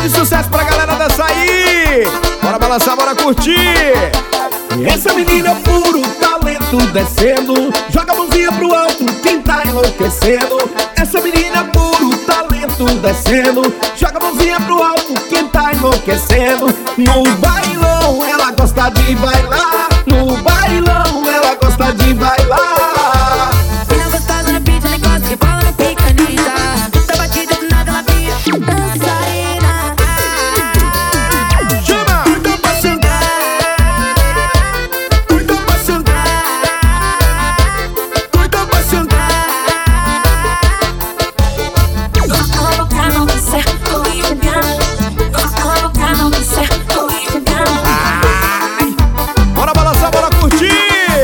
grande sucesso pra galera dessa aí. Bora balançar, bora curtir. Essa menina é puro talento descendo, joga a mãozinha pro alto, quem tá enlouquecendo. Essa menina é puro talento descendo, joga a mãozinha pro alto, quem tá enlouquecendo. No bailão ela gosta de bailar, no bailão ela gosta de bailar. Mina gostosa no beat, ela gosta que bola no pica, Anitta. Tá batida do nada, ela vira dançarina. Chama! Cuida pra sentar, cuida pra sentar, cuida pra sentar. Colocar não vai ser comigo, colocar não vai ser comigo. Ai. Bora balançar, bora curtir.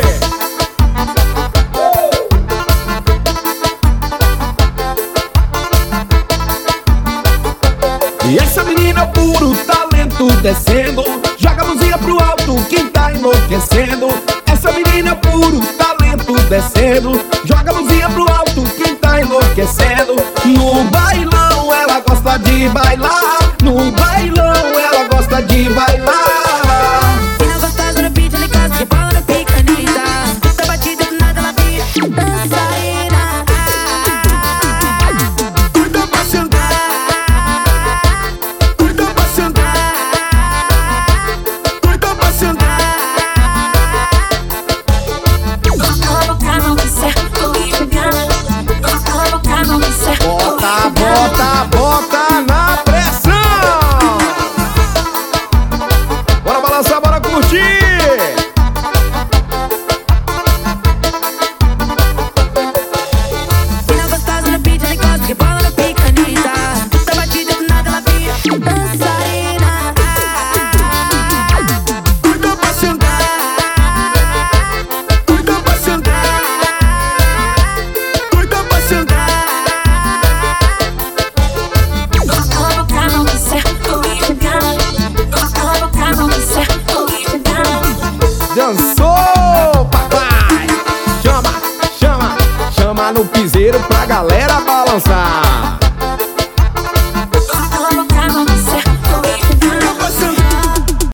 E essa menina puro talento descendo, joga a mãozinha pro alto, quem tá enlouquecendo. Essa menina puro talento descendo, joga a mãozinha pro alto, quem tá enlouquecendo. No bailão ela gosta de bailar, no bailão ela gosta de bailar. Mina gostosa no beat, ela gosta que bola no pica, Anitta. Tá batida do nada, ela vira dançarina. Cuida pra sentar, cuida pra sentar, cuida pra sentar. Colocar não vai ser comigo, colocar não vai ser Bota, bota, bota na pressão. Bora balançar, bora curtir. Mina gostosa no beat, ela gosta que bola no pica, Anitta. Tá batida do nada, ela vira dançarina. Cuida pra sentar, cuida pra sentar, cuida pra sentar. Colocar não vai ser comigo, colocar não vai ser comigo. Dançou, papai. Chama, chama, chama no piseiro pra galera balançar.